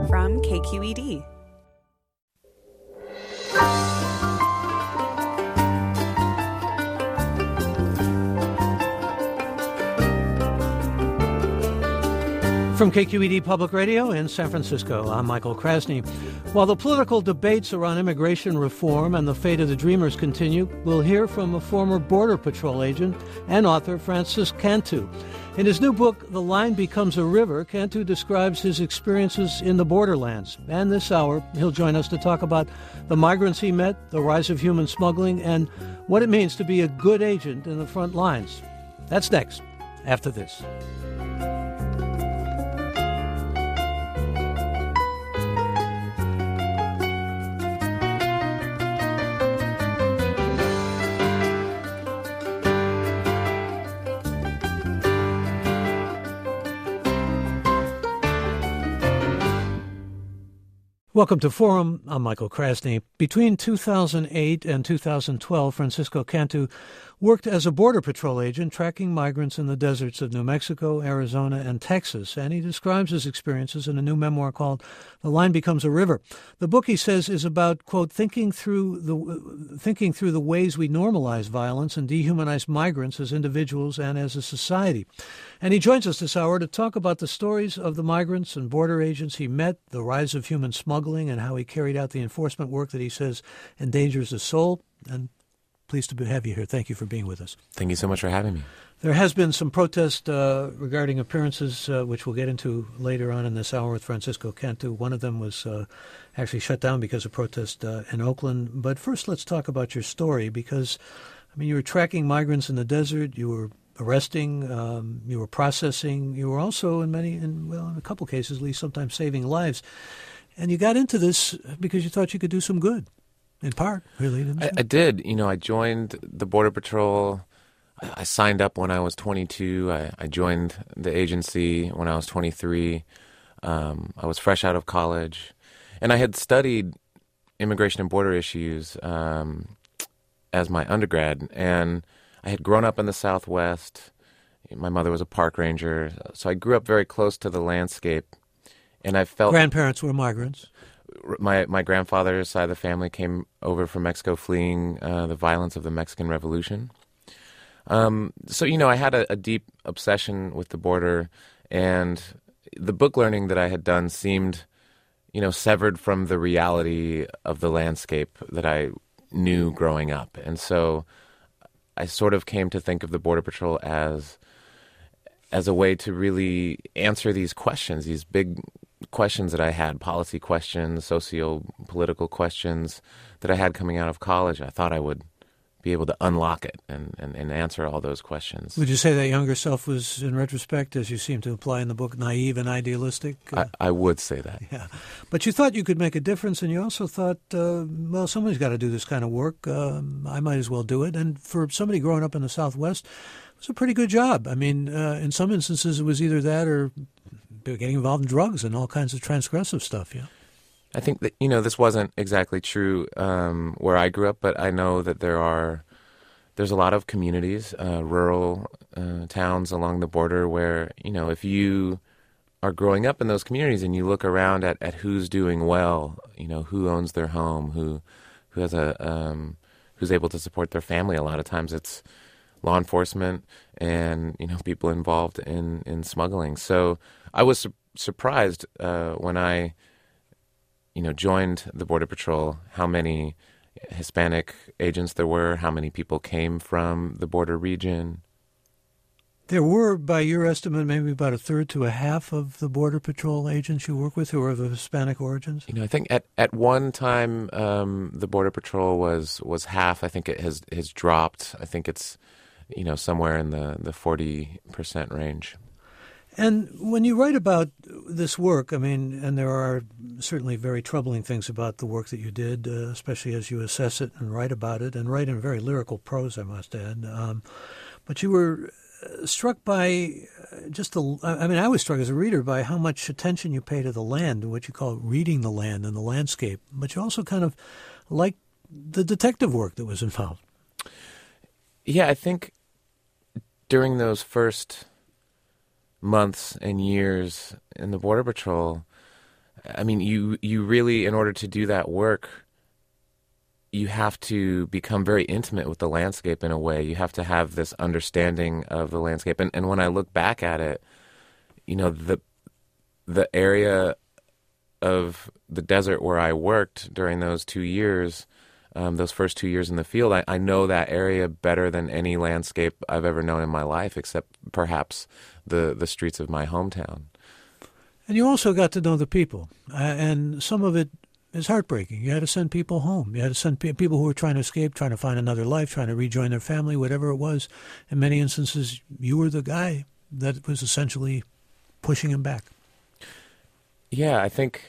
from KQED. From KQED Public Radio in San Francisco, I'm Michael Krasny. While the political debates around immigration reform and the fate of the Dreamers continue, we'll hear from a former Border Patrol agent and author, Francis Cantu. In his new book, The Line Becomes a River, Cantu describes his experiences in the borderlands. And this hour, he'll join us to talk about the migrants he met, the rise of human smuggling, and what it means to be a good agent in the front lines. That's next, after this. Welcome to Forum. I'm Michael Krasny. Between 2008 and 2012, Francisco Cantu worked as a Border Patrol agent tracking migrants in the deserts of New Mexico, Arizona, and Texas, and he describes his experiences in a new memoir called The Line Becomes a River. The book, he says, is about, quote, thinking through the ways we normalize violence and dehumanize migrants as individuals and as a society. And he joins us this hour to talk about the stories of the migrants and border agents he met, the rise of human smuggling, and how he carried out the enforcement work that he says endangers the soul. And pleased to have you here. Thank you for being with us. Thank you so much for having me. There has been some protest regarding appearances, which we'll get into later on in this hour with Francisco Cantu. One of them was actually shut down because of protest in Oakland. But first, let's talk about your story, because, I mean, you were tracking migrants in the desert, you were arresting, you were processing, you were also in a couple cases at least, sometimes saving lives. And you got into this because you thought you could do some good, in part, really. Didn't you? I did. You know, I joined the Border Patrol. I signed up when I was 22. I joined the agency when I was 23. I was fresh out of college. And I had studied immigration and border issues as my undergrad. And I had grown up in the Southwest. My mother was a park ranger. So I grew up very close to the landscape. And I felt... Grandparents were migrants. My grandfather's side of the family came over from Mexico fleeing the violence of the Mexican Revolution. So, you know, I had a deep obsession with the border, and the book learning that I had done seemed, you know, severed from the reality of the landscape that I knew growing up. And so I sort of came to think of the Border Patrol as a way to really answer these questions, these big questions that I had, policy questions, socio-political questions that I had coming out of college. I thought I would be able to unlock it and answer all those questions. Would you say that younger self was, in retrospect, as you seem to imply in the book, naive and idealistic? I would say that. Yeah. But you thought you could make a difference, and you also thought, well, somebody's got to do this kind of work. I might as well do it. And for somebody growing up in the Southwest, it was a pretty good job. I mean, in some instances, it was either that or getting involved in drugs and all kinds of transgressive stuff, yeah. I think that, you know, this wasn't exactly true where I grew up, but I know that there's a lot of communities, rural towns along the border where, you know, if you are growing up in those communities and you look around at who's doing well, you know, who owns their home, who has who's able to support their family, a lot of times it's law enforcement and, you know, people involved in smuggling. So I was surprised when I, you know, joined the Border Patrol, how many Hispanic agents there were, how many people came from the border region. There were, by your estimate, maybe about a third to a half of the Border Patrol agents you work with who are of Hispanic origins? You know, I think at one time the Border Patrol was half. I think it has dropped. I think it's, you know, somewhere in the 40% range. And when you write about this work, I mean, and there are certainly very troubling things about the work that you did, especially as you assess it and write about it, and write in very lyrical prose, I must add. But you were struck by I was struck as a reader by how much attention you pay to the land, what you call reading the land and the landscape. But you also kind of liked the detective work that was involved. Yeah, I think during those first months and years in the Border Patrol, I mean, you really, in order to do that work, you have to become very intimate with the landscape in a way. You have to have this understanding of the landscape. And when I look back at it, the area of the desert where I worked during those 2 years, those first 2 years in the field, I know that area better than any landscape I've ever known in my life, except perhaps the streets of my hometown. And you also got to know the people, and some of it is heartbreaking. You had to send people home. You had to send people who were trying to escape, trying to find another life, trying to rejoin their family, whatever it was. In many instances, you were the guy that was essentially pushing him back. Yeah, I think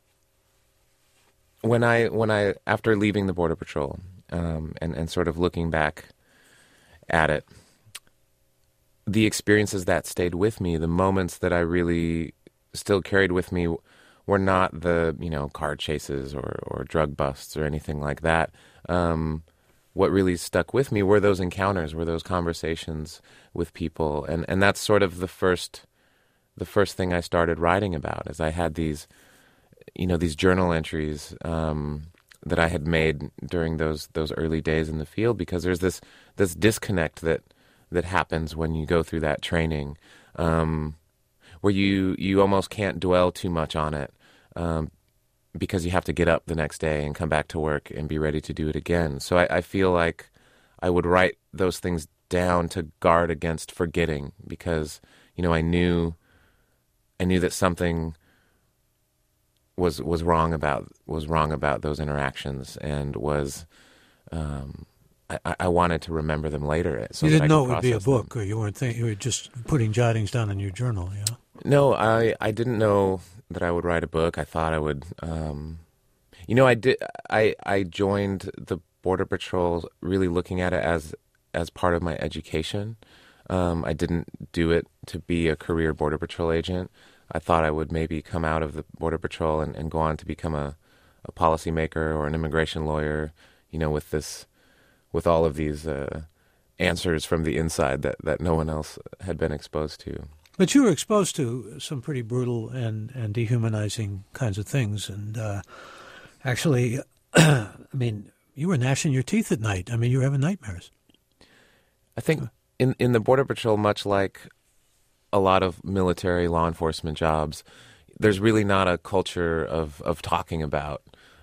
when I after leaving the Border Patrol, and sort of looking back at it, the experiences that stayed with me, the moments that I really still carried with me, were not the car chases or drug busts or anything like that. What really stuck with me were those encounters, were those conversations with people, and that's sort of the first thing I started writing about, as I had these journal entries that I had made during those early days in the field, because there's this disconnect that happens when you go through that training, where you almost can't dwell too much on it, because you have to get up the next day and come back to work and be ready to do it again. So I feel like I would write those things down to guard against forgetting, because I knew that something was wrong about those interactions, and I wanted to remember them later. So you didn't know it would be a book, or you weren't thinking, you were just putting jottings down in your journal, yeah? No, I didn't know that I would write a book. I thought I would. I joined the Border Patrol really looking at it as part of my education. I didn't do it to be a career Border Patrol agent. I thought I would maybe come out of the Border Patrol and go on to become a policymaker or an immigration lawyer, with all of these answers from the inside that no one else had been exposed to. But you were exposed to some pretty brutal and dehumanizing kinds of things. And actually, I mean, you were gnashing your teeth at night. I mean, you were having nightmares. I think in the Border Patrol, much like a lot of military law enforcement jobs, there's really not a culture of talking about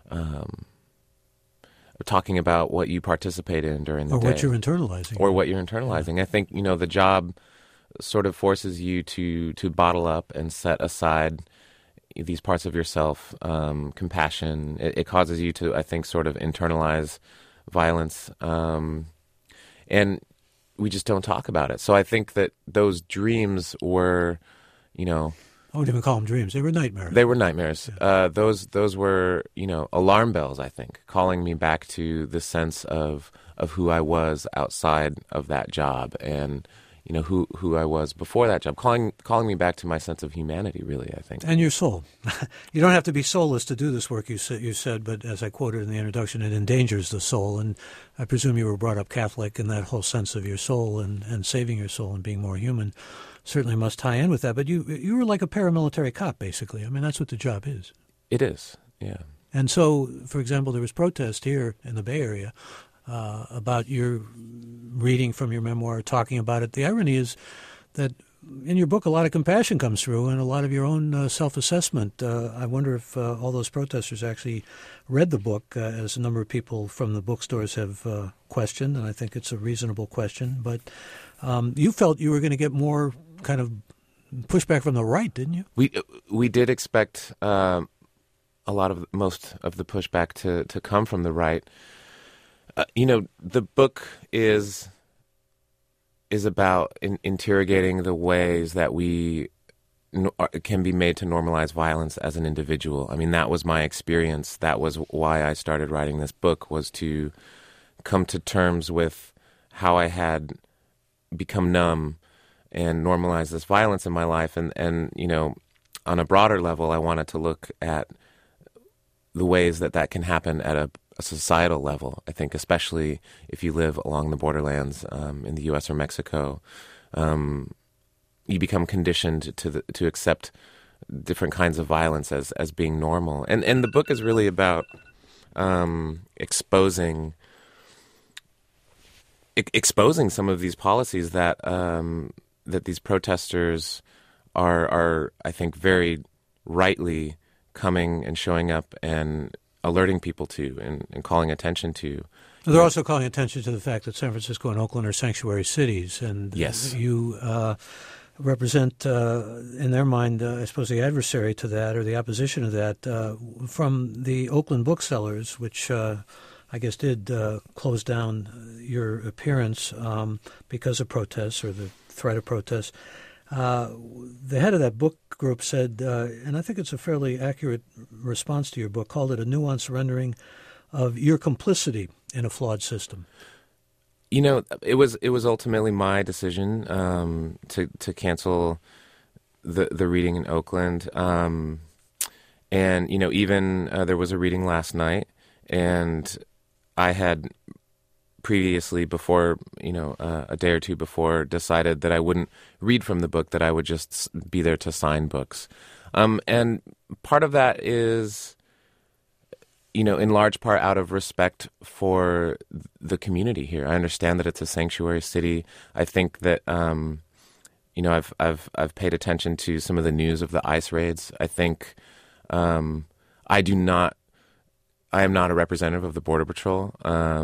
what you participate in during the day. Or what you're internalizing. Or what you're internalizing. Yeah. I think, the job sort of forces you to bottle up and set aside these parts of yourself, compassion. It causes you to, I think, sort of internalize violence, and we just don't talk about it. So I think that those dreams were, I wouldn't even call them dreams. They were nightmares. They were nightmares. Yeah. Those were, alarm bells, I think, calling me back to the sense of who I was outside of that job, and who I was before that job, calling me back to my sense of humanity, really, I think. And your soul. You don't have to be soulless to do this work, you said, but as I quoted in the introduction, it endangers the soul. And I presume you were brought up Catholic, and that whole sense of your soul and saving your soul and being more human certainly must tie in with that. But you were like a paramilitary cop, basically. I mean, that's what the job is. It is, yeah. And so, for example, there was protest here in the Bay Area about your reading from your memoir, talking about it. The irony is that in your book, a lot of compassion comes through and a lot of your own self-assessment. I wonder if all those protesters actually read the book, as a number of people from the bookstores have questioned, and I think it's a reasonable question. But you felt you were going to get more kind of pushback from the right, didn't you? We did expect most of the pushback to come from the right. The book is about interrogating the ways that we can be made to normalize violence as an individual. I mean, that was my experience. That was why I started writing this book, was to come to terms with how I had become numb and normalize this violence in my life. And on a broader level, I wanted to look at the ways that can happen at a societal level. I think especially if you live along the borderlands in the U.S. or Mexico, you become conditioned to accept different kinds of violence as being normal. And the book is really about exposing some of these policies that that these protesters are I think very rightly coming and showing up and alerting people to and calling attention to. They're also calling attention to the fact that San Francisco and Oakland are sanctuary cities, and yes, you represent, in their mind, I suppose, the adversary to that or the opposition to that from the Oakland booksellers, which I guess did close down your appearance because of protests or the threat of protests. The head of that book group said, and I think it's a fairly accurate response to your book, called it a nuanced rendering of your complicity in a flawed system. You know, it was ultimately my decision to cancel the reading in Oakland, and you know, even there was a reading last night, and I had previously, before, you know, a day or two before, decided that I wouldn't read from the book, that I would just be there to sign books. And part of that is, you know, in large part out of respect for the community here. I understand that it's a sanctuary city. I think that, you know, I've paid attention to some of the news of the ICE raids. I think I am not a representative of the Border Patrol.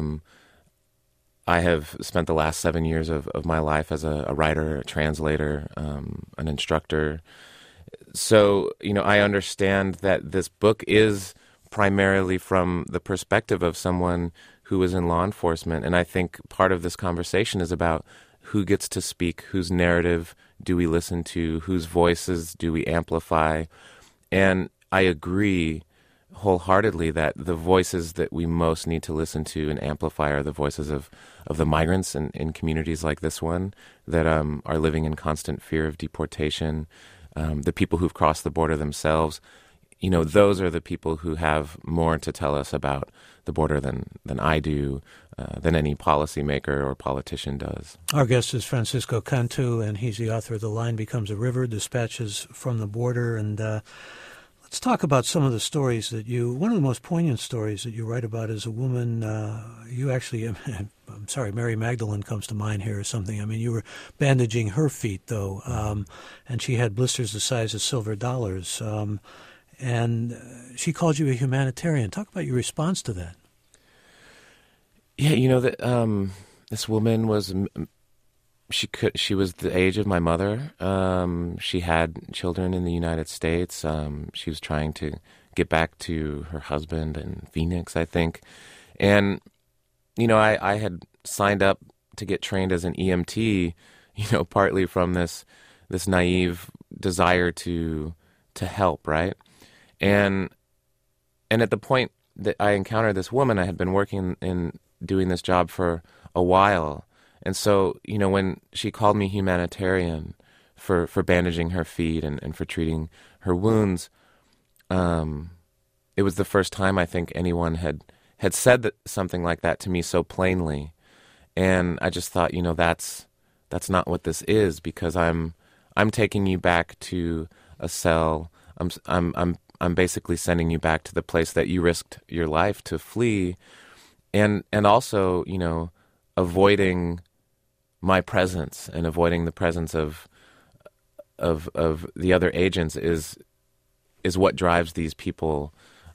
I have spent the last 7 years of my life as a writer, a translator, an instructor. So, you know, I understand that this book is primarily from the perspective of someone who is in law enforcement. And I think part of this conversation is about who gets to speak, whose narrative do we listen to, whose voices do we amplify. And I agree wholeheartedly that the voices that we most need to listen to and amplify are the voices of the migrants in communities like this one that are living in constant fear of deportation, the people who've crossed the border themselves. You know, those are the people who have more to tell us about the border than I do, than any policymaker or politician does. Our guest is Francisco Cantu, and he's the author of The Line Becomes a River, Dispatches from the Border. And let's talk about some of the stories that one of the most poignant stories that you write about is a woman, you actually, I'm sorry, Mary Magdalene comes to mind here or something. I mean, you were bandaging her feet, though, and she had blisters the size of silver dollars. And she called you a humanitarian. Talk about your response to that. Yeah, you know, that this woman was, she was the age of my mother. She had children in the United States. She was trying to get back to her husband in Phoenix, I think. And, you know, I had signed up to get trained as an EMT, you know, partly from this naive desire to help, right? And at the point that I encountered this woman, I had been working in doing this job for a while. And so, you know, when she called me humanitarian for bandaging her feet and for treating her wounds, it was the first time I think anyone had said something like that to me so plainly. And I just thought, you know, that's not what this is, because I'm taking you back to a cell. I'm basically sending you back to the place that you risked your life to flee, and also, you know, avoiding my presence and avoiding the presence of the other agents is what drives these people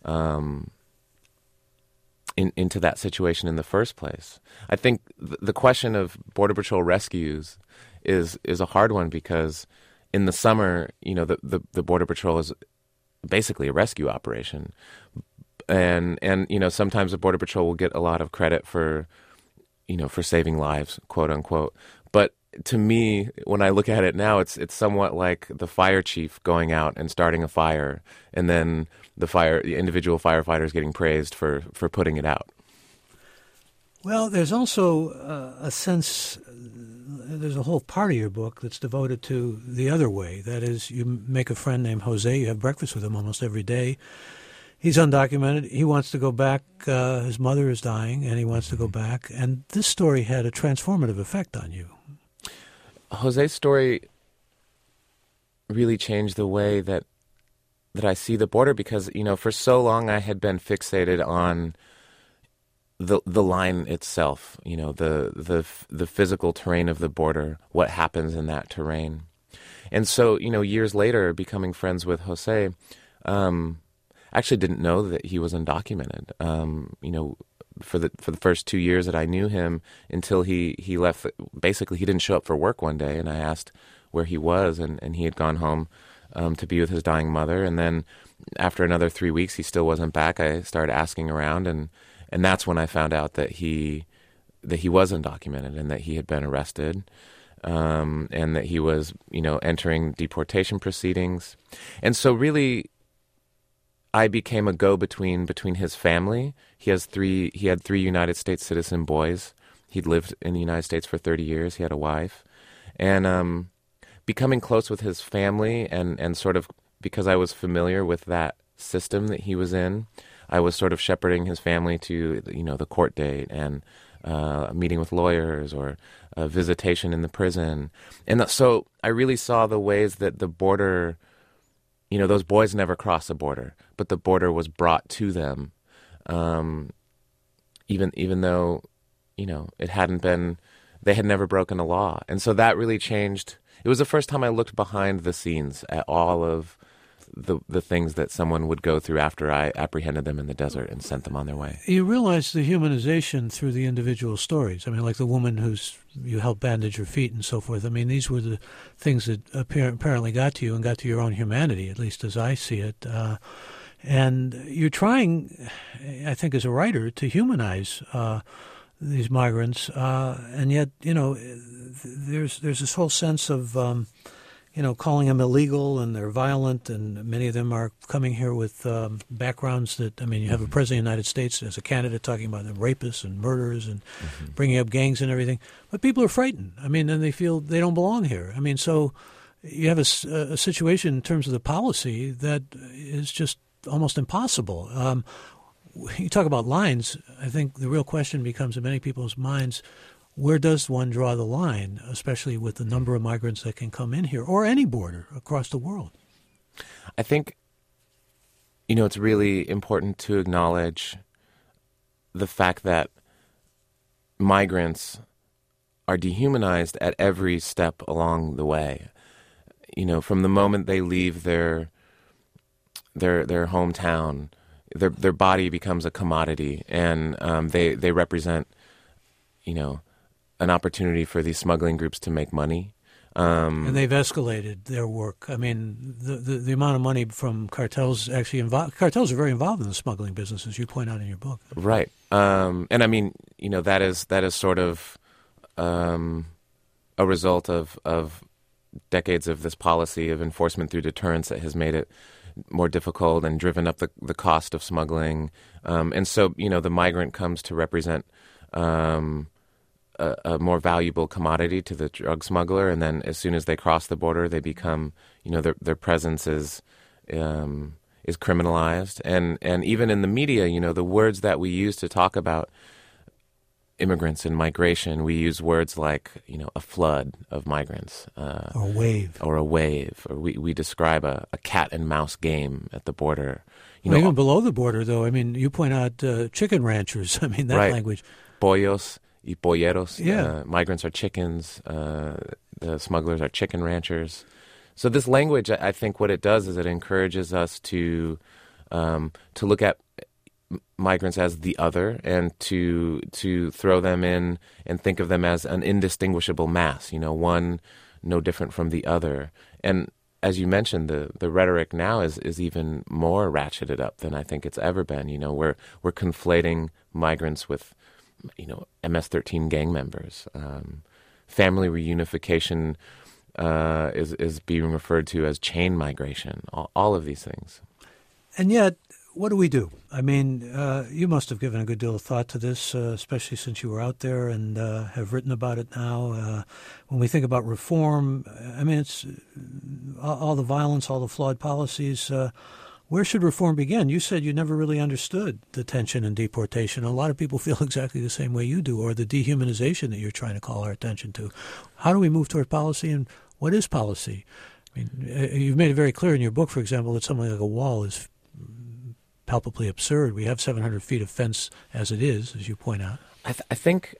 into that situation in the first place. I think the question of Border Patrol rescues is a hard one, because in the summer, you know, the Border Patrol is basically a rescue operation. And you know, sometimes the Border Patrol will get a lot of credit for, you know, for saving lives, quote unquote. But to me, when I look at it now, it's somewhat like the fire chief going out and starting a fire, and then the individual firefighters getting praised for putting it out. Well, there's also a sense, there's a whole part of your book that's devoted to the other way. That is, you make a friend named Jose, you have breakfast with him almost every day. He's undocumented. He wants to go back. His mother is dying, and he wants to go back. And this story had a transformative effect on you. Jose's story really changed the way that I see the border, because for so long I had been fixated on the line itself, the physical terrain of the border, what happens in that terrain. And so, years later, becoming friends with Jose, I actually didn't know that he was undocumented. For the first 2 years that I knew him, until he left, basically he didn't show up for work one day, and I asked where he was, and he had gone home to be with his dying mother. And then after another 3 weeks, he still wasn't back. I started asking around, and that's when I found out that he was undocumented and that he had been arrested, and that he was, entering deportation proceedings. And so really, I became a go-between between his family. He had 3 United States citizen boys. He'd lived in the United States for 30 years. He had a wife. And becoming close with his family, and sort of, because I was familiar with that system that he was in, I was sort of shepherding his family to, the court date, and a meeting with lawyers, or a visitation in the prison. And so I really saw the ways that the border, those boys never crossed the border, but the border was brought to them, even though, it hadn't been, they had never broken a law. And so that really changed. It was the first time I looked behind the scenes at all of the things that someone would go through after I apprehended them in the desert and sent them on their way. You realize the humanization through the individual stories. I mean, like the woman you helped bandage her feet and so forth. I mean, these were the things that apparently got to you and got to your own humanity, at least as I see it. And you're trying, I think, as a writer, to humanize these migrants, and yet, there's this whole sense of calling them illegal, and they're violent, and many of them are coming here with backgrounds that, you have a president of the United States as a candidate talking about them rapists and murderers and bringing up gangs and everything. But people are frightened. And they feel they don't belong here. So you have a situation in terms of the policy that is just almost impossible. You talk about lines. I think the real question becomes in many people's minds, where does one draw the line, especially with the number of migrants that can come in here, or any border across the world? I think, it's really important to acknowledge the fact that migrants are dehumanized at every step along the way. From the moment they leave their hometown, their body becomes a commodity, and they represent, an opportunity for these smuggling groups to make money. And they've escalated their work. The amount of money from cartels actually cartels are very involved in the smuggling business, as you point out in your book. Right. And that is sort of a result of decades of this policy of enforcement through deterrence that has made it more difficult and driven up the cost of smuggling. And so, the migrant comes to represent a more valuable commodity to the drug smuggler, and then as soon as they cross the border, they become, their presence is criminalized, and even in the media, the words that we use to talk about immigrants and migration, we use words like, a flood of migrants, or a wave, or we describe a cat and mouse game at the border. Even below the border, though, you point out chicken ranchers. That right. Language, pollos y polleros. Yeah. Migrants are chickens. The smugglers are chicken ranchers. So this language, I think what it does is it encourages us to look at migrants as the other, and to throw them in and think of them as an indistinguishable mass, one no different from the other. And as you mentioned, the rhetoric now is even more ratcheted up than I think it's ever been. We're conflating migrants with MS-13 gang members. Family reunification is being referred to as chain migration, all of these things. And yet, what do we do? You must have given a good deal of thought to this, especially since you were out there and have written about it now. When we think about reform, it's all the violence, all the flawed policies. Where should reform begin? You said you never really understood detention and deportation. A lot of people feel exactly the same way you do, or the dehumanization that you're trying to call our attention to. How do we move toward policy, and what is policy? I mean, you've made it very clear in your book, for example, that something like a wall is palpably absurd. We have 700 feet of fence as it is, as you point out. I think,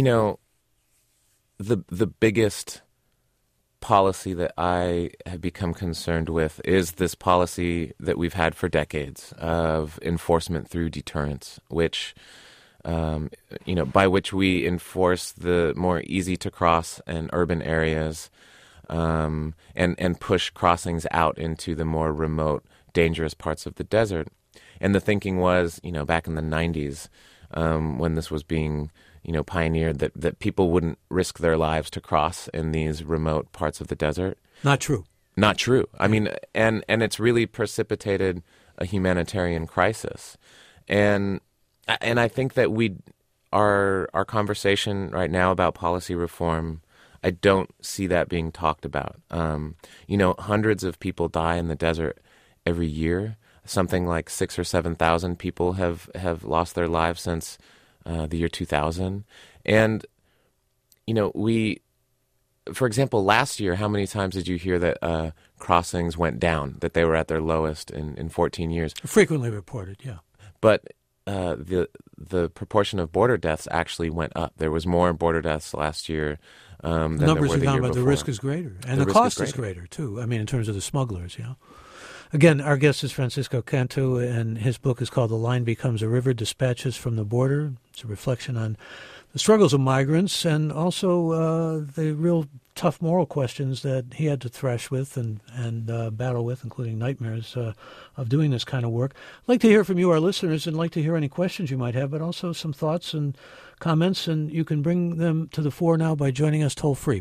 the biggest policy that I have become concerned with is this policy that we've had for decades of enforcement through deterrence, which, by which we enforce the more easy to cross and urban areas, and push crossings out into the more remote, dangerous parts of the desert. And the thinking was, back in the 90s, when this was being pioneered, that people wouldn't risk their lives to cross in these remote parts of the desert. Not true. Not true. I mean, and it's really precipitated a humanitarian crisis. And I think that our conversation right now about policy reform, I don't see that being talked about. Hundreds of people die in the desert every year. Something like 6,000 or 7,000 people have lost their lives since the year 2000. And, for example, last year, how many times did you hear that crossings went down, that they were at their lowest in 14 years? Frequently reported, yeah. But the proportion of border deaths actually went up. There was more border deaths last year than there were the year before. Numbers are down, but the risk is greater. And the cost is greater, too. I mean, in terms of the smugglers, Again, our guest is Francisco Cantu, and his book is called The Line Becomes a River, Dispatches from the Border. It's a reflection on the struggles of migrants and also the real tough moral questions that he had to thresh with and battle with, including nightmares of doing this kind of work. I'd like to hear from you, our listeners, and like to hear any questions you might have, but also some thoughts and comments, and you can bring them to the fore now by joining us toll-free.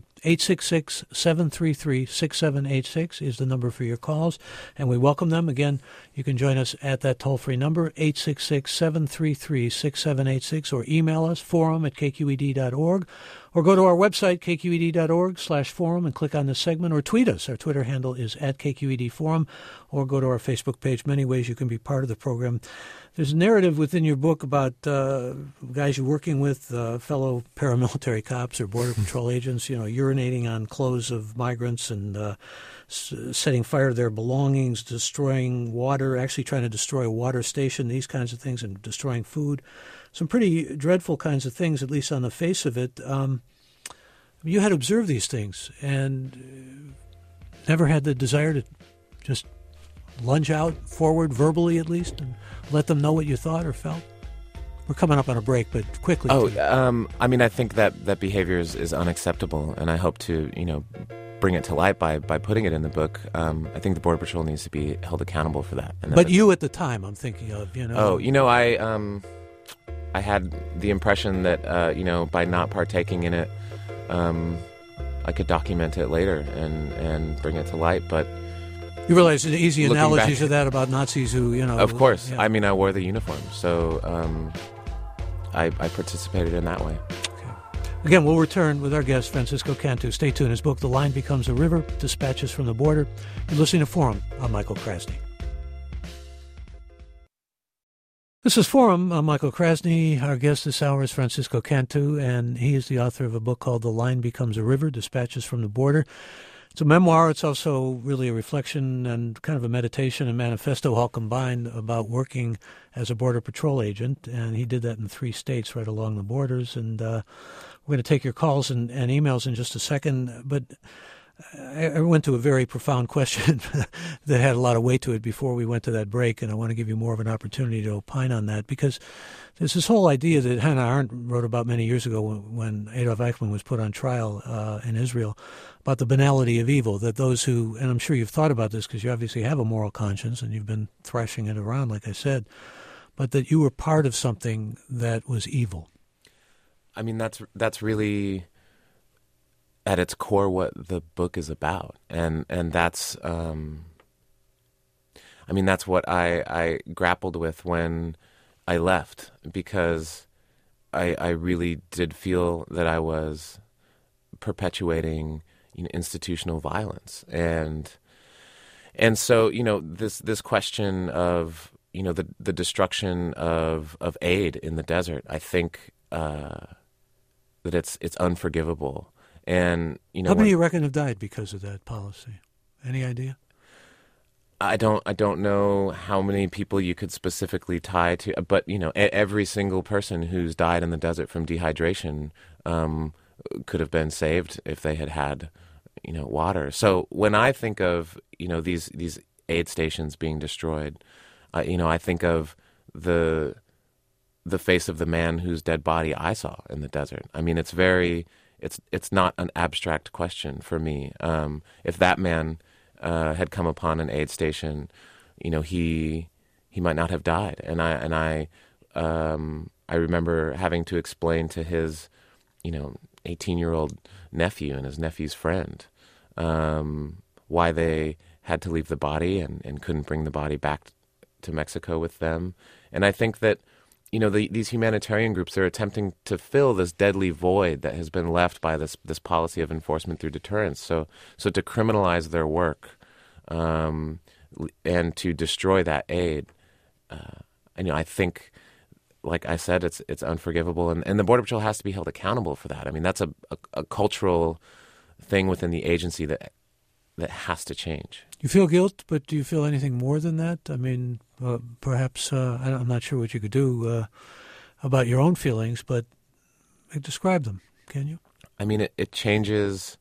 866-733-6786 is the number for your calls, and we welcome them. Again, you can join us at that toll-free number, 866-733-6786, or email us, forum@kqed.org, or go to our website, kqed.org/forum, and click on this segment, or tweet us. Our Twitter handle is @KQEDforum, or go to our Facebook page. Many ways you can be part of the program. There's a narrative within your book about guys you're working with, fellow paramilitary cops or Border Patrol agents, urinating on clothes of migrants and setting fire to their belongings, destroying water, actually trying to destroy a water station, these kinds of things, and destroying food. Some pretty dreadful kinds of things, at least on the face of it. You had observed these things and never had the desire to just lunge out forward, verbally at least, and let them know what you thought or felt? We're coming up on a break, but quickly. I think that behavior is unacceptable, and I hope to, bring it to light by putting it in the book. I think the Border Patrol needs to be held accountable for that. And but you at the time, I'm thinking of, I had the impression that, by not partaking in it, I could document it later and bring it to light, but you realize an easy analogy to that about Nazis who, Of course. Yeah. I mean, I wore the uniform, so I participated in that way. Okay. Again, we'll return with our guest, Francisco Cantu. Stay tuned. His book, The Line Becomes a River, Dispatches from the Border. You're listening to Forum. I'm Michael Krasny. This is Forum. I'm Michael Krasny. Our guest this hour is Francisco Cantu, and he is the author of a book called The Line Becomes a River, Dispatches from the Border. It's a memoir. It's also really a reflection and kind of a meditation and manifesto all combined about working as a Border Patrol agent. And he did that in 3 states right along the borders. And we're going to take your calls and emails in just a second. But I went to a very profound question that had a lot of weight to it before we went to that break. And I want to give you more of an opportunity to opine on that, because there's this whole idea that Hannah Arendt wrote about many years ago when Adolf Eichmann was put on trial in Israel, about the banality of evil, that those who, and I'm sure you've thought about this because you obviously have a moral conscience and you've been thrashing it around, like I said, but that you were part of something that was evil. I mean, that's really at its core what the book is about, and that's that's what I grappled with when I left, because I really did feel that I was perpetuating institutional violence, and so this question of the destruction of aid in the desert, I think that it's unforgivable. And how many you reckon have died because of that policy? Any idea? I don't know how many people you could specifically tie to, but every single person who's died in the desert from dehydration could have been saved if they had water. So when I think of these aid stations being destroyed, I think of the face of the man whose dead body I saw in the desert. I mean, it's not an abstract question for me. If that man had come upon an aid station, he might not have died. And I remember having to explain to his 18-year-old nephew and his nephew's friend why they had to leave the body and couldn't bring the body back to Mexico with them. And I think that these humanitarian groups are attempting to fill this deadly void that has been left by this policy of enforcement through deterrence. So to criminalize their work and to destroy that aid, I think, like I said, it's unforgivable, and the Border Patrol has to be held accountable for that. I mean, that's a cultural thing within the agency that has to change. You feel guilt, but do you feel anything more than that? I mean, perhaps I'm not sure what you could do about your own feelings, but describe them, can you? I mean, it changes.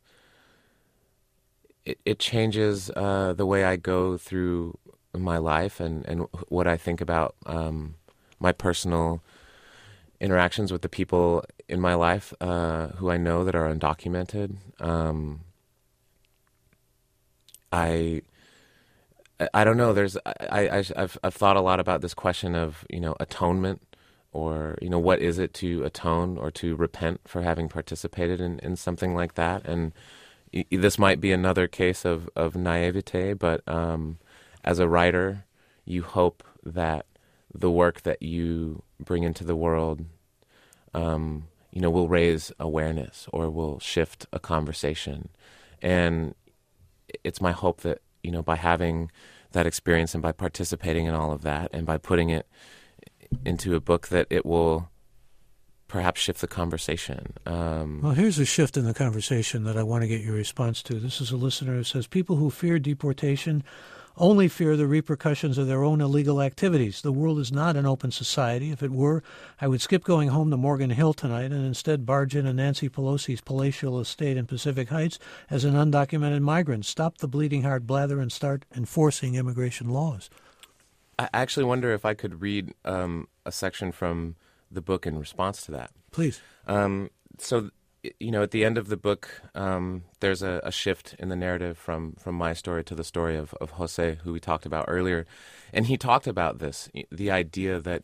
It changes the way I go through my life and what I think about my personal interactions with the people in my life who I know that are undocumented. I don't know. I've thought a lot about this question of atonement, or what is it to atone or to repent for having participated in something like that. And this might be another case of naivete, but as a writer, you hope that the work that you bring into the world, will raise awareness or will shift a conversation. And it's my hope that, by having that experience and by participating in all of that and by putting it into a book, that it will perhaps shift the conversation. Well, here's a shift in the conversation that I want to get your response to. This is a listener who says, people who fear deportation only fear the repercussions of their own illegal activities. The world is not an open society. If it were, I would skip going home to Morgan Hill tonight and instead barge into Nancy Pelosi's palatial estate in Pacific Heights as an undocumented migrant, stop the bleeding heart blather, and start enforcing immigration laws. I actually wonder if I could read a section from the book in response to that. Please. So, at the end of the book, there's a shift in the narrative from my story to the story of Jose, who we talked about earlier. And he talked about this, the idea that,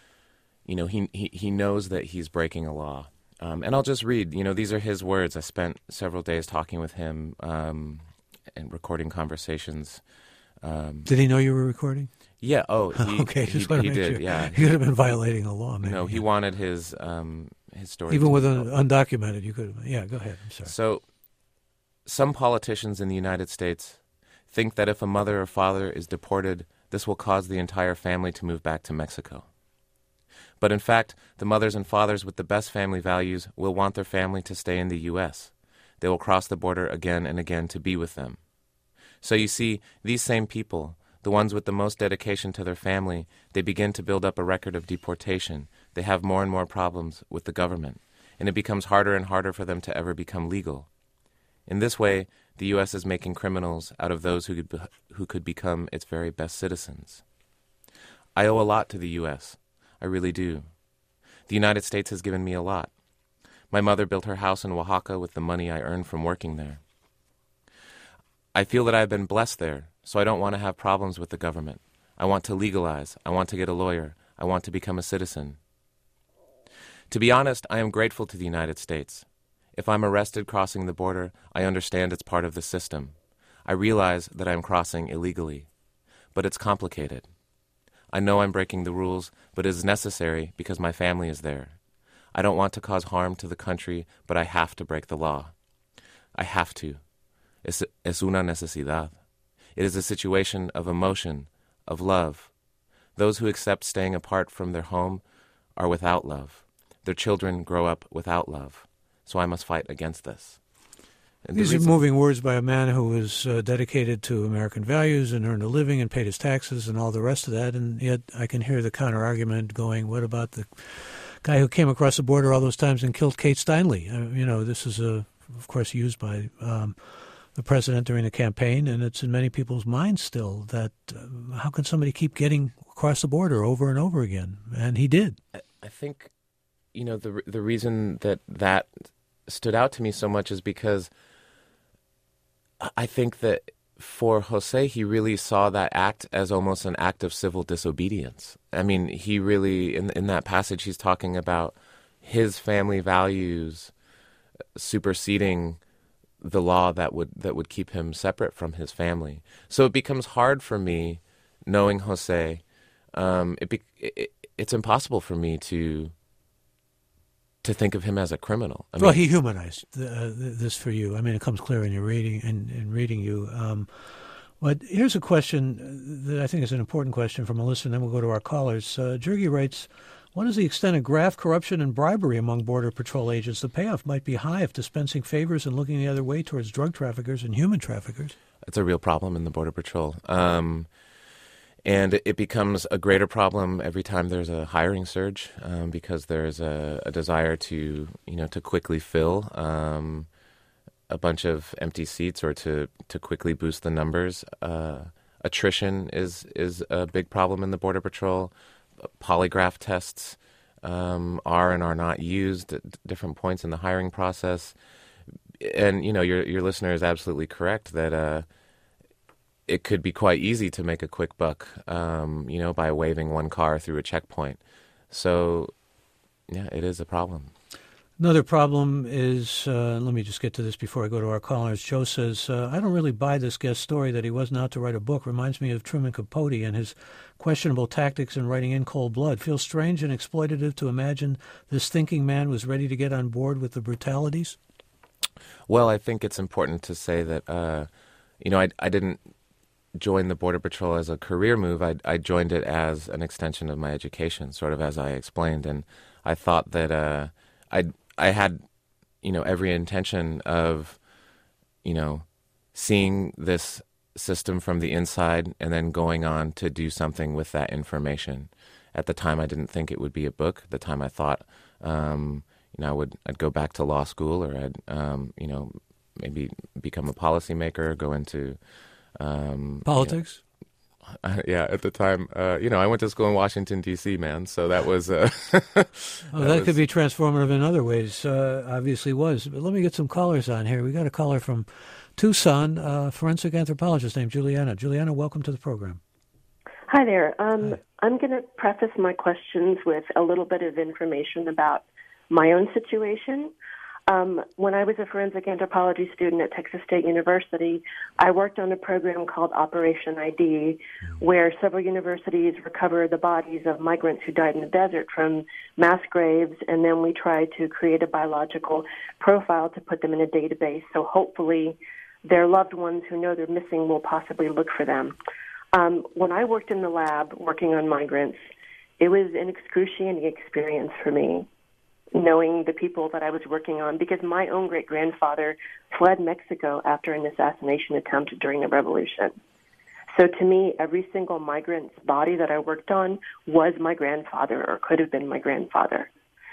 he knows that he's breaking a law. And I'll just read, these are his words. I spent several days talking with him and recording conversations. Did he know you were recording? Yeah. Oh, okay. Just want to he make did. Sure. Yeah. He could have been violating a law. Maybe. No, he wanted his story. Even with an undocumented, you could have. Yeah. Go ahead. I'm sorry. So, some politicians in the United States think that if a mother or father is deported, this will cause the entire family to move back to Mexico. But in fact, the mothers and fathers with the best family values will want their family to stay in the U.S. They will cross the border again and again to be with them. So you see, these same people, the ones with the most dedication to their family, they begin to build up a record of deportation. They have more and more problems with the government, and it becomes harder and harder for them to ever become legal. In this way, the U.S. is making criminals out of those who could become its very best citizens. I owe a lot to the U.S. I really do. The United States has given me a lot. My mother built her house in Oaxaca with the money I earned from working there. I feel that I've been blessed there, so I don't want to have problems with the government. I want to legalize. I want to get a lawyer. I want to become a citizen. To be honest, I am grateful to the United States. If I'm arrested crossing the border, I understand it's part of the system. I realize that I am crossing illegally. But it's complicated. I know I'm breaking the rules, but it is necessary because my family is there. I don't want to cause harm to the country, but I have to break the law. I have to. Es una necesidad. It is a situation of emotion, of love. Those who accept staying apart from their home are without love. Their children grow up without love. So I must fight against this. These are moving words by a man who was dedicated to American values and earned a living and paid his taxes and all the rest of that. And yet I can hear the counter-argument going, what about the guy who came across the border all those times and killed Kate Steinle? This is, of course, used by the president during the campaign, and it's in many people's minds still that how can somebody keep getting across the border over and over again? And he did. I think, the reason that stood out to me so much is because I think that for Jose, he really saw that act as almost an act of civil disobedience. I mean, he really, in that passage, he's talking about his family values superseding the law that would keep him separate from his family. So it becomes hard for me, knowing Jose. It's impossible for me to think of him as a criminal. Well, he humanized this for you. I mean, it comes clear in your reading in reading you. But here's a question that I think is an important question from a listener, and then we'll go to our callers. Jurgi writes, what is the extent of graft corruption and bribery among Border Patrol agents? The payoff might be high if dispensing favors and looking the other way towards drug traffickers and human traffickers. It's a real problem in the Border Patrol. And it becomes a greater problem every time there's a hiring surge because there's a desire to quickly fill a bunch of empty seats or to quickly boost the numbers. Attrition is a big problem in the Border Patrol. Polygraph tests are and are not used at different points in the hiring process. And, your listener is absolutely correct that it could be quite easy to make a quick buck, by waving one car through a checkpoint. So, yeah, it is a problem. Another problem is, let me just get to this before I go to our callers. Joe says, I don't really buy this guest story that he wasn't out to write a book. Reminds me of Truman Capote and his questionable tactics in writing In Cold Blood. Feels strange and exploitative to imagine this thinking man was ready to get on board with the brutalities. Well, I think it's important to say that, I didn't join the Border Patrol as a career move. I joined it as an extension of my education, sort of as I explained. And I thought that I had, every intention of, seeing this system from the inside and then going on to do something with that information. At the time, I didn't think it would be a book. At the time, I thought, I'd go back to law school, or I'd, maybe become a policymaker, go into politics. Yeah, at the time, I went to school in Washington, D.C., man. So that was... that could be transformative in other ways, obviously was. But let me get some callers on here. We got a caller from Tucson, forensic anthropologist named Juliana. Juliana, welcome to the program. Hi there. I'm going to preface my questions with a little bit of information about my own situation. When I was a forensic anthropology student at Texas State University, I worked on a program called Operation ID, where several universities recovered the bodies of migrants who died in the desert from mass graves, and then we tried to create a biological profile to put them in a database, so hopefully their loved ones who know they're missing will possibly look for them. When I worked in the lab working on migrants, it was an excruciating experience for me, knowing the people that I was working on, because my own great-grandfather fled Mexico after an assassination attempt during the revolution. So to me, every single migrant's body that I worked on was my grandfather or could have been my grandfather.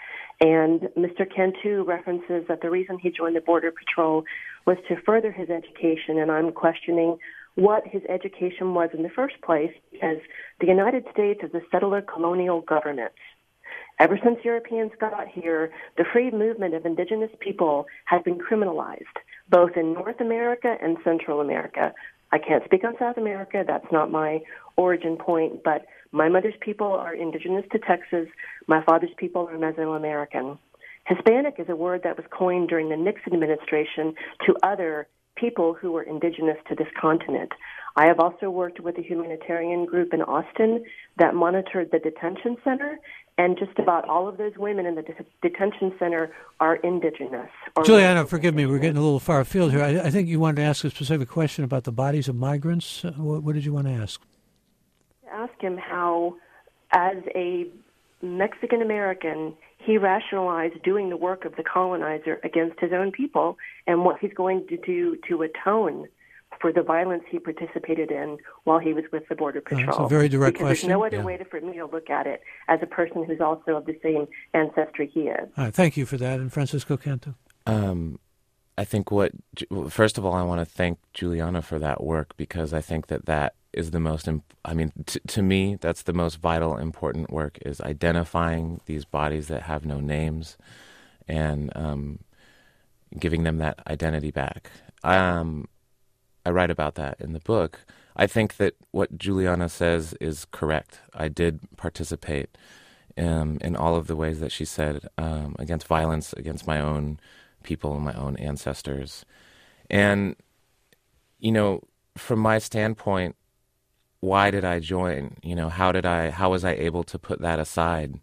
And Mr. Cantu references that the reason he joined the Border Patrol was to further his education, and I'm questioning what his education was in the first place, because the United States is a settler colonial government. Ever since Europeans got here, the free movement of indigenous people has been criminalized, both in North America and Central America. I can't speak on South America. That's not my origin point, but my mother's people are indigenous to Texas. My father's people are Mesoamerican. Hispanic is a word that was coined during the Nixon administration to other people who were indigenous to this continent. I have also worked with a humanitarian group in Austin that monitored the detention center, and just about all of those women in the detention center are indigenous. Juliana, forgive me, we're getting a little far afield here. I think you wanted to ask a specific question about the bodies of migrants. What did you want to ask? Ask him how, as a Mexican-American, he rationalized doing the work of the colonizer against his own people and what he's going to do to atone for the violence he participated in while he was with the Border Patrol. That's a very direct because question. There's no other way for me to look at it as a person who's also of the same ancestry he is. All right, thank you for that. And Francisco Cantu? I think first of all, I want to thank Juliana for that work, because I think that is the most, to me, that's the most vital, important work, is identifying these bodies that have no names and giving them that identity back. I write about that in the book. I think that what Juliana says is correct. I did participate in all of the ways that she said against violence against my own people and my own ancestors. And, from my standpoint, why did I join? How was I able to put that aside?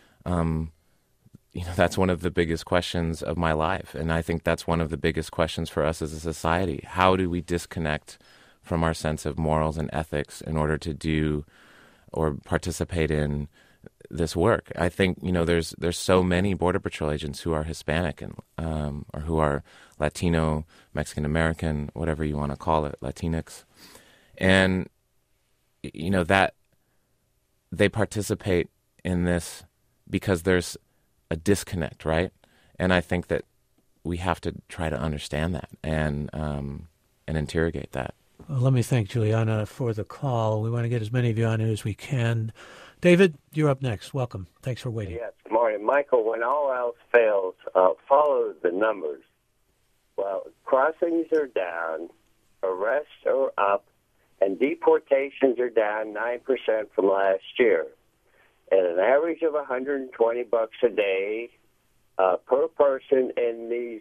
That's one of the biggest questions of my life. And I think that's one of the biggest questions for us as a society. How do we disconnect from our sense of morals and ethics in order to do or participate in this work? I think, there's so many Border Patrol agents who are Hispanic and or who are Latino, Mexican American, whatever you want to call it, Latinx. And, that they participate in this because there's a disconnect, right? And I think that we have to try to understand that and interrogate that. Well, let me thank Juliana for the call. We want to get as many of you on as we can. David, you're up next. Welcome. Thanks for waiting. Yes, good morning. Michael, when all else fails, follow the numbers. Well, crossings are down, arrests are up, and deportations are down 9% from last year. At an average of $120 a day per person in these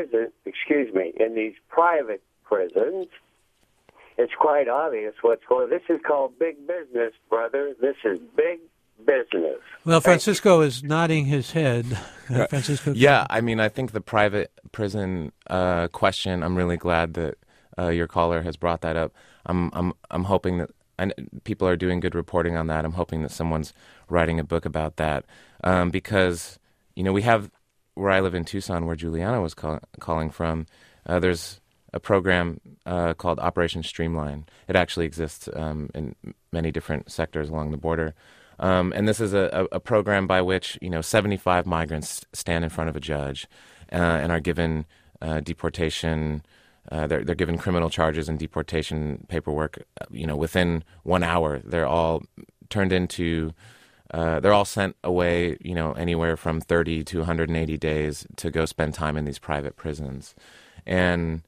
in these private prisons, it's quite obvious what's going on. This is called big business, brother. This is big business. Well, Francisco is nodding his head. Francisco? Yeah, I think the private prison question, I'm really glad that your caller has brought that up. I'm hoping that people are doing good reporting on that. I'm hoping that someone's writing a book about that because, we have, where I live in Tucson, where Juliana was calling from, there's a program called Operation Streamline. It actually exists in many different sectors along the border. And this is a program by which, 75 migrants stand in front of a judge and are given deportation. They're given criminal charges and deportation paperwork. Within 1 hour, they're all turned into. They're all sent away. Anywhere from 30 to 180 days to go spend time in these private prisons. And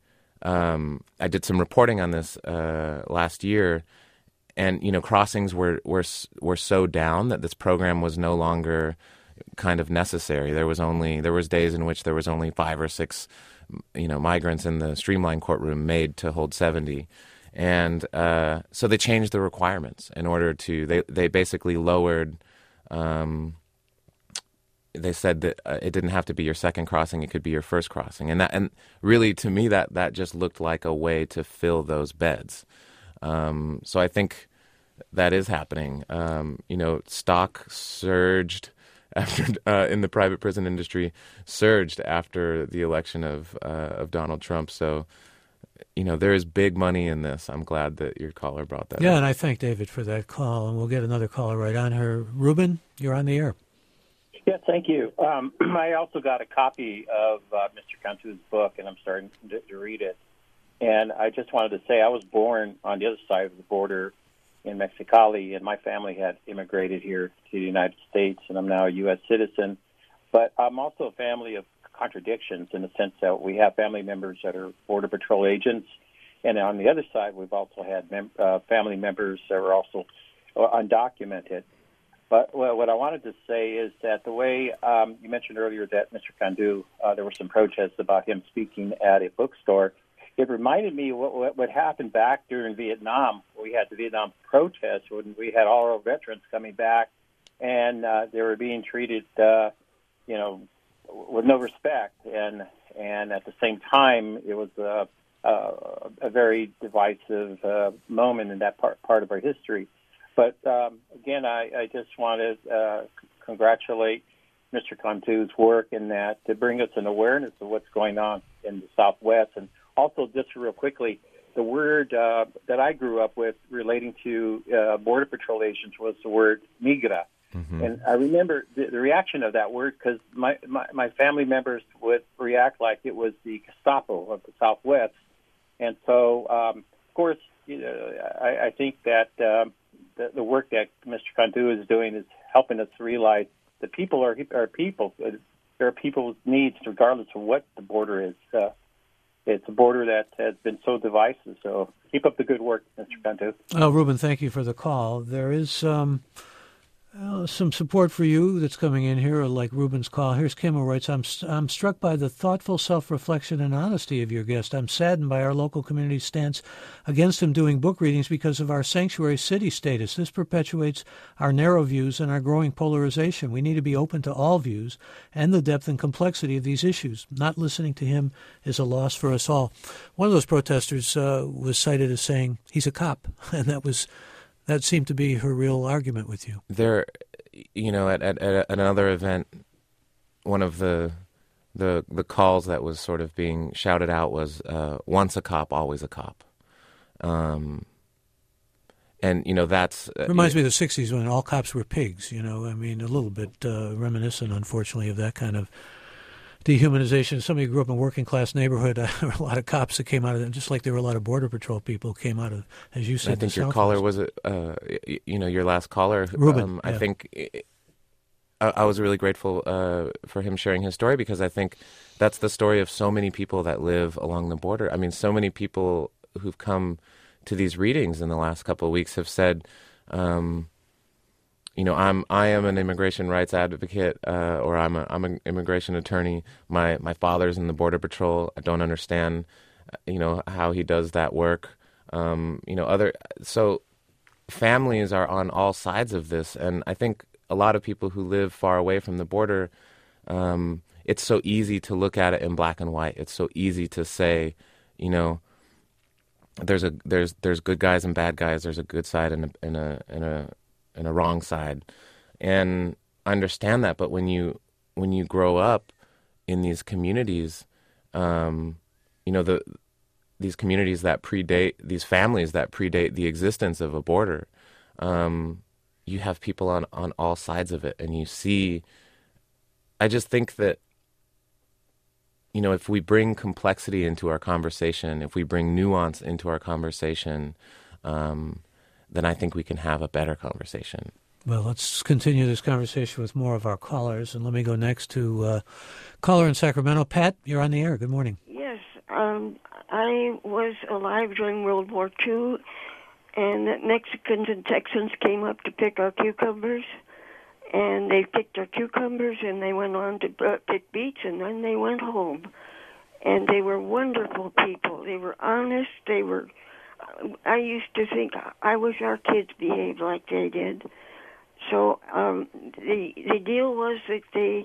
I did some reporting on this last year, and crossings were so down that this program was no longer kind of necessary. There was days in which there was only 5 or 6. Migrants in the Streamline courtroom made to hold 70. And so they changed the requirements in order to, they basically lowered, they said that it didn't have to be your second crossing, it could be your first crossing. And really, to me, that just looked like a way to fill those beds. So I think that is happening. Stock surged after in the private prison industry surged after the election of Donald Trump. So, there is big money in this. I'm glad that your caller brought that up. Yeah, and I thank David for that call, and we'll get another caller right on her. Ruben, you're on the air. Yeah, thank you. I also got a copy of Mr. Cantu's book, and I'm starting to read it. And I just wanted to say I was born on the other side of the border in Mexicali, and my family had immigrated here to the United States, and I'm now a U.S. citizen. But I'm also a family of contradictions in the sense that we have family members that are Border Patrol agents, and on the other side, we've also had family members that are also undocumented. But what I wanted to say is that the way you mentioned earlier that Mr. Cantu, there were some protests about him speaking at a bookstore. It reminded me what happened back during Vietnam. We had the Vietnam protests when we had all our veterans coming back, and they were being treated, with no respect. And at the same time, it was a very divisive moment in that part of our history. But again, I just want to congratulate Mr. Cantu's work in that to bring us an awareness of what's going on in the Southwest. And also, just real quickly, the word that I grew up with relating to Border Patrol agents was the word migra. Mm-hmm. And I remember the reaction of that word because my family members would react like it was the Gestapo of the Southwest. And so, of course, I think that the work that Mr. Cantu is doing is helping us realize that people are people. There are people's needs regardless of what the border is. It's a border that has been so divisive. So keep up the good work, Mr. Cantu. Ruben, thank you for the call. There is some support for you that's coming in here, like Ruben's call. Here's Kim, who writes, I'm struck by the thoughtful self-reflection and honesty of your guest. I'm saddened by our local community's stance against him doing book readings because of our sanctuary city status. This perpetuates our narrow views and our growing polarization. We need to be open to all views and the depth and complexity of these issues. Not listening to him is a loss for us all. One of those protesters was cited as saying he's a cop, and that seemed to be her real argument with you. There, at another event, one of the calls that was sort of being shouted out was "Once a cop, always a cop," and that's reminds me of the '60s when all cops were pigs. A little bit reminiscent, unfortunately, of that kind of dehumanization. Somebody who grew up in a working-class neighborhood, there were a lot of cops that came out of it, just like there were a lot of Border Patrol people came out of, as you said, I think your caller was, your last caller. Ruben. I think I was really grateful for him sharing his story because I think that's the story of so many people that live along the border. I mean, so many people who've come to these readings in the last couple of weeks have said, I am an immigration rights advocate, or I'm an immigration attorney. My father's in the Border Patrol. I don't understand, how he does that work. So families are on all sides of this, and I think a lot of people who live far away from the border, it's so easy to look at it in black and white. It's so easy to say, there's good guys and bad guys. There's a good side and a wrong side, and I understand that. But when you grow up in these communities, these communities that predate these families that predate the existence of a border, you have people on all sides of it, and you see. I just think that if we bring complexity into our conversation, if we bring nuance into our conversation, then I think we can have a better conversation. Well, let's continue this conversation with more of our callers, and let me go next to caller in Sacramento. Pat, you're on the air. Good morning. Yes, I was alive during World War II, and the Mexicans and Texans came up to pick our cucumbers, and they picked our cucumbers, and they went on to pick beets, and then they went home. And they were wonderful people. They were honest. I used to think I wish our kids behaved like they did. So the deal was that they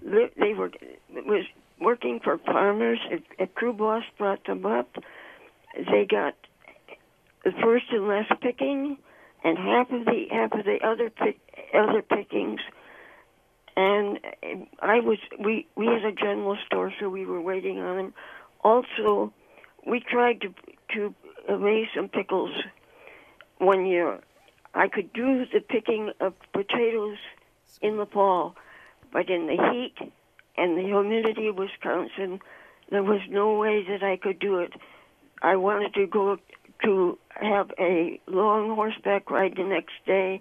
was working for farmers. A crew boss brought them up. They got the first and last picking, and half of the other pickings. And we had a general store, so we were waiting on them. Also, we tried to raise some pickles one year. I could do the picking of potatoes in the fall, but in the heat and the humidity of Wisconsin, there was no way that I could do it. I wanted to go to have a long horseback ride the next day,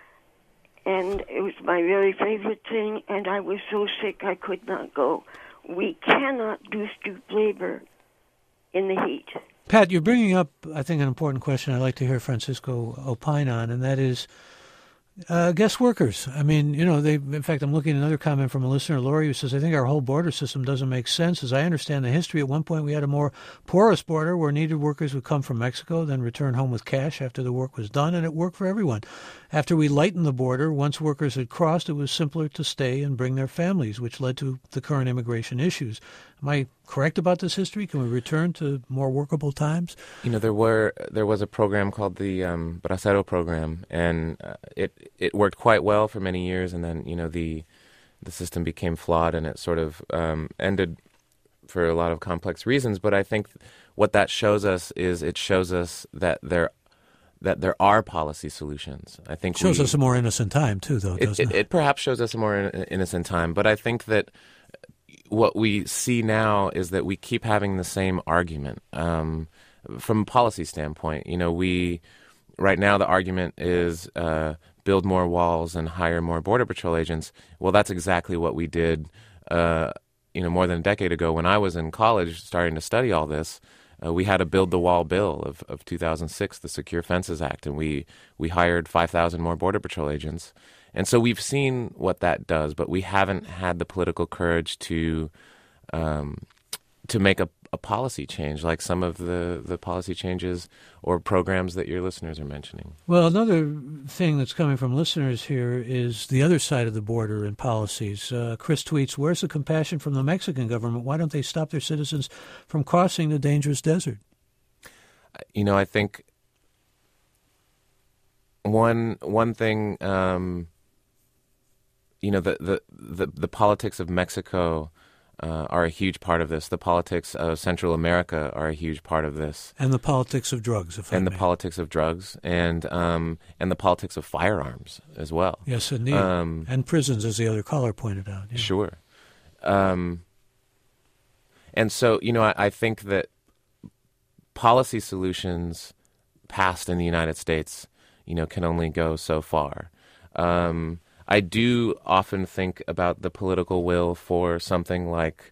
and it was my very favorite thing, and I was so sick I could not go. We cannot do stoop labor in the heat. Pat, you're bringing up, I think, an important question I'd like to hear Francisco opine on, and that is guest workers. I mean, in fact, I'm looking at another comment from a listener, Lori, who says, I think our whole border system doesn't make sense. As I understand the history, at one point we had a more porous border where needed workers would come from Mexico, then return home with cash after the work was done, and it worked for everyone. After we lightened the border, once workers had crossed, it was simpler to stay and bring their families, which led to the current immigration issues. Am I correct about this history? Can we return to more workable times? There was a program called the Bracero program, and it worked quite well for many years. And then the the system became flawed and it sort of ended for a lot of complex reasons. But I think what that shows us is it shows us that there are policy solutions. I think shows us a more innocent time too, though, doesn't it? It perhaps shows us a more innocent time, but I think that what we see now is that we keep having the same argument from a policy standpoint. Right now the argument is build more walls and hire more Border Patrol agents. Well, that's exactly what we did more than a decade ago when I was in college starting to study all this. We had a Build the Wall bill of 2006, the Secure Fences Act, and we hired 5,000 more Border Patrol agents. And so we've seen what that does, but we haven't had the political courage to make a policy change like some of the policy changes or programs that your listeners are mentioning. Well, another thing that's coming from listeners here is the other side of the border and policies. Chris tweets, "Where's the compassion from the Mexican government? Why don't they stop their citizens from crossing the dangerous desert?" I think one thing, the politics of Mexico are a huge part of this. The politics of Central America are a huge part of this, and the politics of drugs, politics of drugs, and the politics of firearms as well. Yes, indeed, and prisons, as the other caller pointed out. Yeah. Sure, and so I think that policy solutions passed in the United States, can only go so far. I do often think about the political will for something like,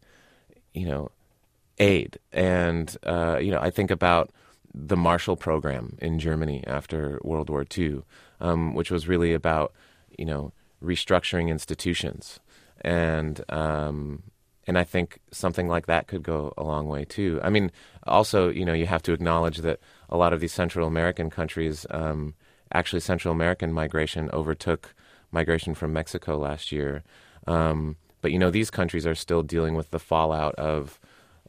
aid. And, I think about the Marshall Program in Germany after World War II, which was really about, restructuring institutions. And I think something like that could go a long way, too. I mean, also, you have to acknowledge that a lot of these Central American countries, actually Central American migration overtook migration from Mexico last year. But these countries are still dealing with the fallout of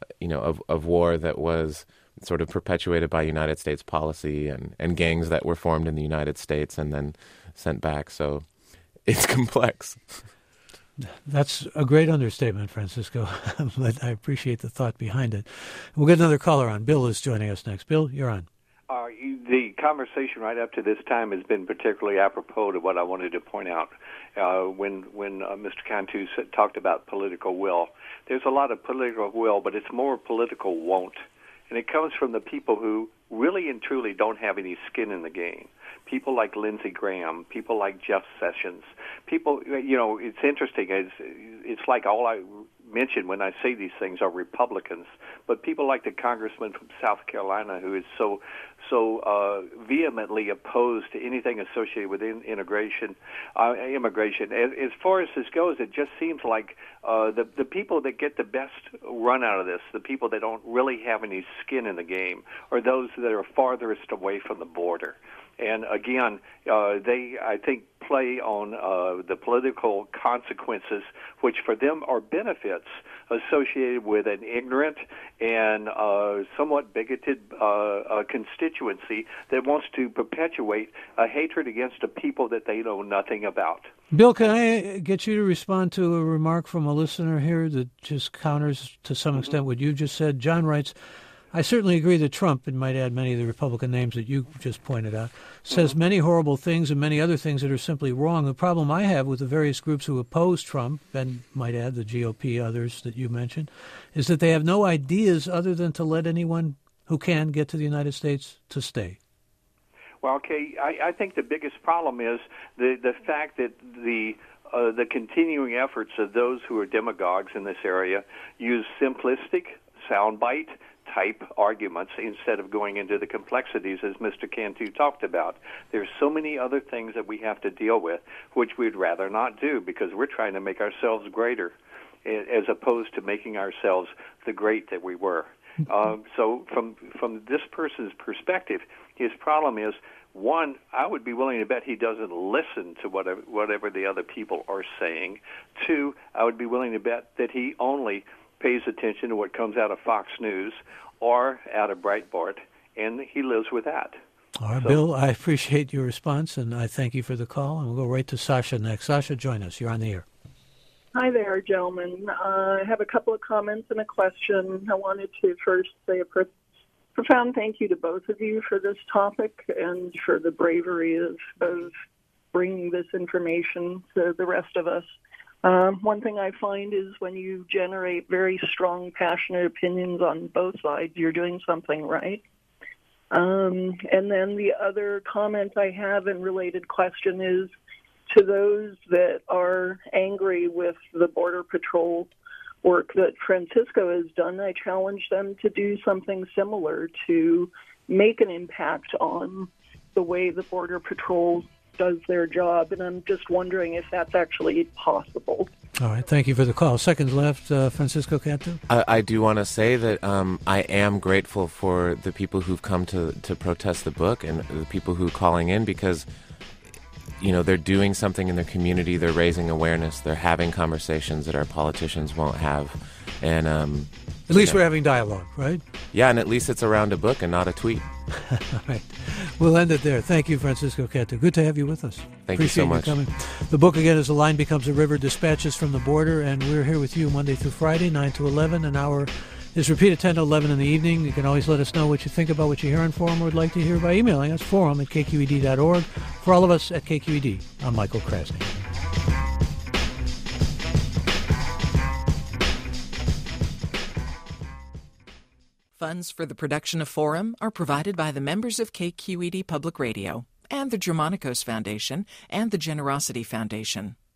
war that was sort of perpetuated by United States policy and gangs that were formed in the United States and then sent back. So it's complex. That's a great understatement, Francisco. But I appreciate the thought behind it. We'll get another caller on. Bill is joining us next. Bill, you're on. The conversation right up to this time has been particularly apropos to what I wanted to point out. When Mr. Cantu talked about political will, there's a lot of political will, but it's more political won't. And it comes from the people who really and truly don't have any skin in the game. People like Lindsey Graham, people like Jeff Sessions, people, it's interesting. It's like all I mention when I say these things are Republicans, but people like the congressman from South Carolina who is so vehemently opposed to anything associated with immigration. As far as this goes, it just seems like the people that get the best run out of this, the people that don't really have any skin in the game, are those that are farthest away from the border. And again, they, I think, play on the political consequences, which for them are benefits associated with an ignorant and somewhat bigoted constituency that wants to perpetuate a hatred against a people that they know nothing about. Bill, can I get you to respond to a remark from a listener here that just counters to some extent what you just said? John writes, "I certainly agree that Trump, and might add many of the Republican names that you just pointed out, says many horrible things and many other things that are simply wrong. The problem I have with the various groups who oppose Trump, and might add the GOP, others that you mentioned, is that they have no ideas other than to let anyone who can get to the United States to stay." Well, okay, I think the biggest problem is the fact that the continuing efforts of those who are demagogues in this area use simplistic, soundbite type arguments instead of going into the complexities as Mr. Cantu talked about. There's so many other things that we have to deal with, which we'd rather not do because we're trying to make ourselves greater as opposed to making ourselves the great that we were. So from this person's perspective, his problem is, one, I would be willing to bet he doesn't listen to whatever the other people are saying. Two, I would be willing to bet that he only pays attention to what comes out of Fox News or out of Breitbart, and he lives with that. All right, Bill, I appreciate your response, and I thank you for the call, and we'll go right to Sasha next. Sasha, join us. You're on the air. Hi there, gentlemen. I have a couple of comments and a question. I wanted to first say a profound thank you to both of you for this topic and for the bravery of bringing this information to the rest of us. One thing I find is when you generate very strong, passionate opinions on both sides, you're doing something right. And then the other comment I have and related question is to those that are angry with the Border Patrol work that Francisco has done, I challenge them to do something similar to make an impact on the way the Border Patrol does their job, and I'm just wondering if that's actually possible. All right, thank you for the call. Seconds left, Francisco Cantu. I do want to say that I am grateful for the people who've come to protest the book and the people who are calling in, because they're doing something in their community, they're raising awareness, they're having conversations that our politicians won't have, and at least we're having dialogue, right? Yeah, and at least it's around a book and not a tweet. All right. We'll end it there. Thank you, Francisco Cantu. Good to have you with us. Thank you so much. Appreciate you coming. The book, again, is A Line Becomes a River, Dispatches from the Border, and we're here with you Monday through Friday, 9 to 11. An hour is repeated 10 to 11 in the evening. You can always let us know what you think about what you hear on Forum or would like to hear by emailing us, forum@kqed.org. For all of us at KQED, I'm Michael Krasny. Funds for the production of Forum are provided by the members of KQED Public Radio and the Germanicos Foundation and the Generosity Foundation.